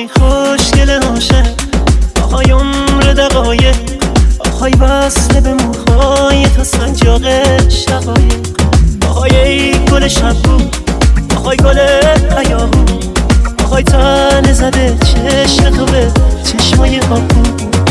آهای خوشگل عاشق، آهای عمر دقایق، آهای وصله به موهای تا سنجاق شقایق، آهای ای گل شبو، آهای گل پیاهو، آهای تن زده چشم تو به چشمای آبو.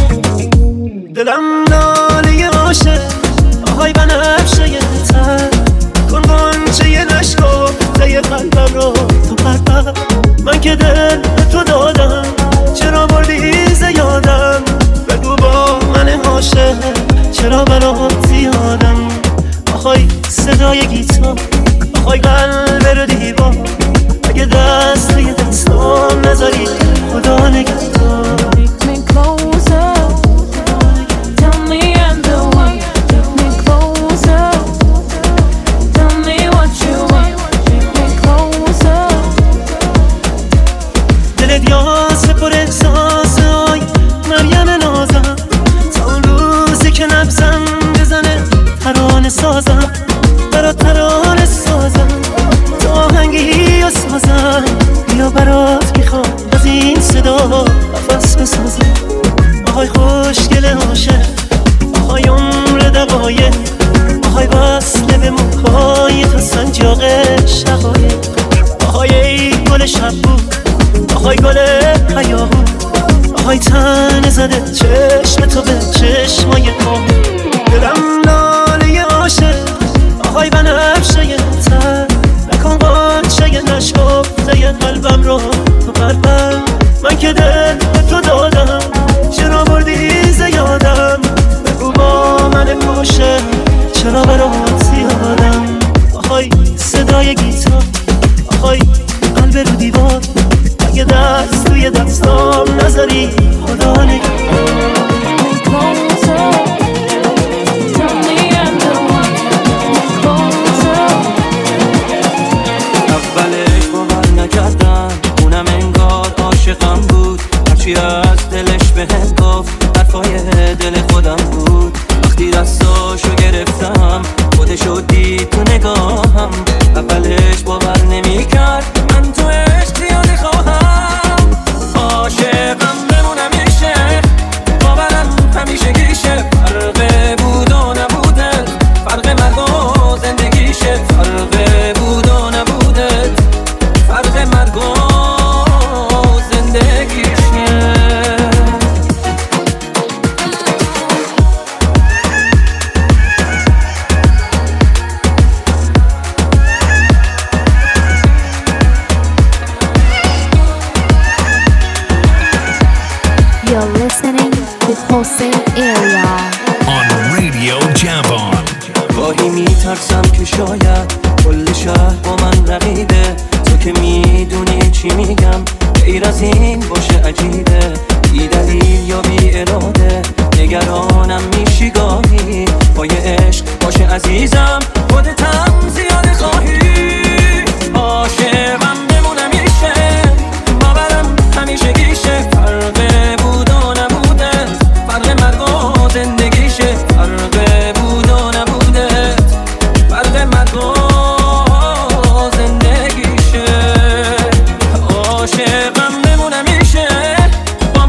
دلم ناله عاشق، آهای بنفشه تر، کن غنچه نشکفته قلبم رو تو پرپر. من که دل به تو دادم، چرا بردی زیادم؟ بگو با من عاشق چرا برات زیادم؟ آهای صدای گیتار، آهای قلب رو دیوار، اگه دست توی دستم نذاری خدا نگهدار. سازم برات ترانه سازم، تو آهنگی و سازم، بیا برات میخوام از این صدا نفس بسازم. آهای خوشگل عاشق، آهای عمر دقایق، آهای وصله به موهای تا سنجاق شقایق، آهای ای گل شبو، آهای گل پیاهو، آهای تن زده چشم تو به چشمای ما. دلم ناله عاشق، آهای بنفشه تر، نکن غنچه نشکفته قلبم رو تو پرپر. من که دل به تو دادم، چرا بردی زیادم؟ بگو با من عاشق چرا برات زیادم؟ آهای صدای گیتار، آهای قلب رو دیوار، اگه دست توی دستام نذاری خدا نگهدار. عاشقم بود، هرچی از دلش بهم گفت حرفای دل خودم بود. وقتی دستاشو گرفتم خودشو دید تو نگاهم، اولش باور نمی‌کرد من تو عشق زیادی خواهم. عاشقم بمونم میشه، باورم همیشه گیشه، فرق بود و نبوده، فرق مرگ و زندگیشه، فرق بود و نبوده، فرق مرگ و میترسم که شاید کل شهر با من رقیبه، تو که میدونی چی میگم، غیر از این باشه عجیبه، بی دلیل یا بی اراده نگرانم میشی گاهی. پای عشق باشه عزیزم، خودت هم زیاده خواهی. عاشقم بمونم میشه، باورم همیشه گیشه، فرق بود و نبوده، فرق مرگ و زندگیشه، فرق بود و نبوده، فرق مرگ و زندگیشه. عاشقم بمونم میشه، با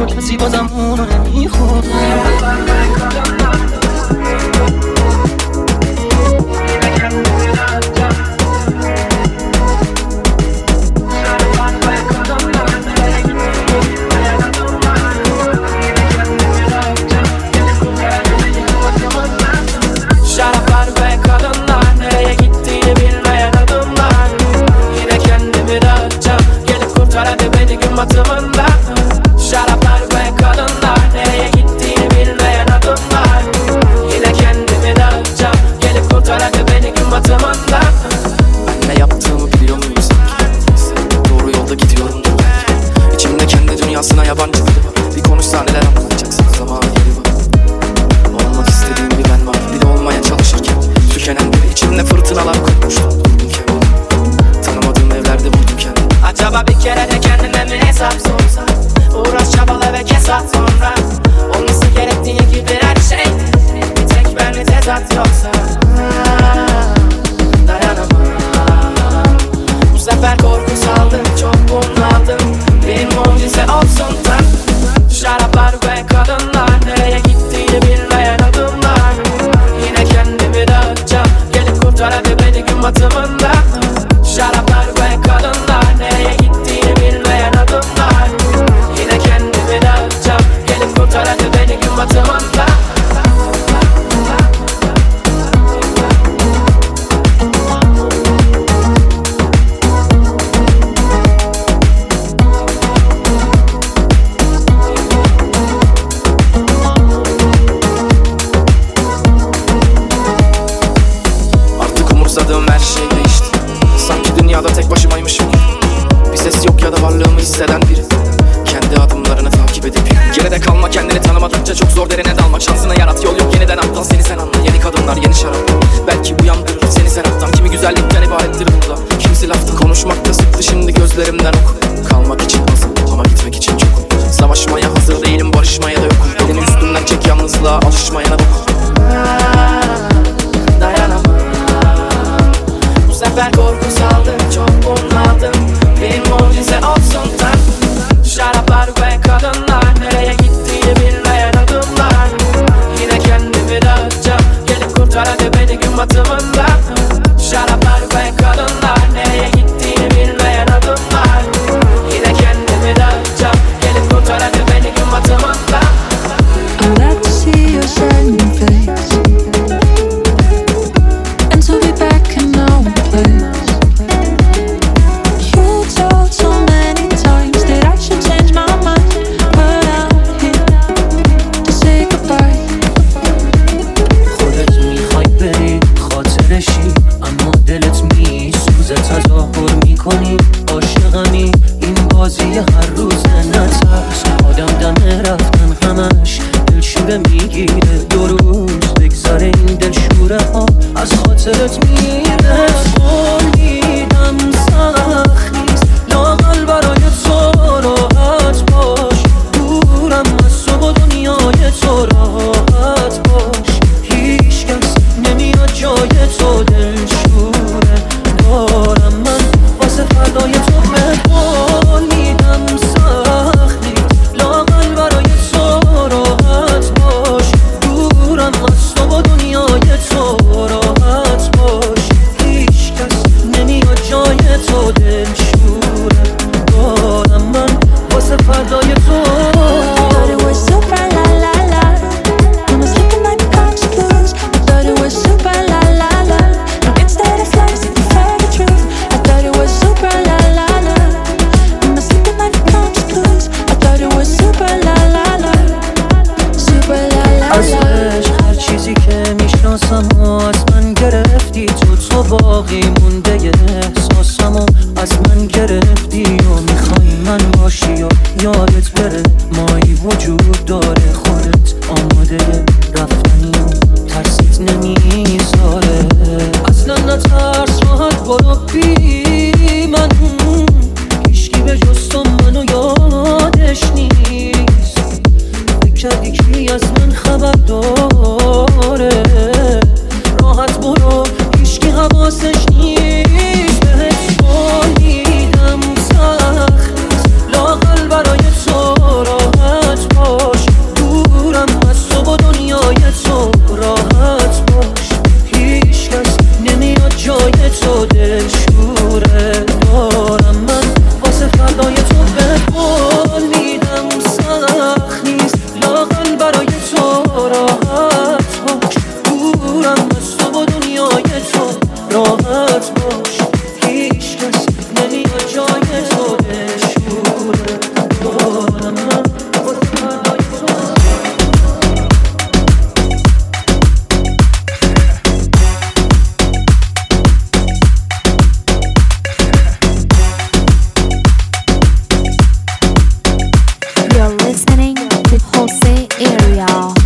کسی بازم اونو نمیخواد. حواسش نیست with Jose Area.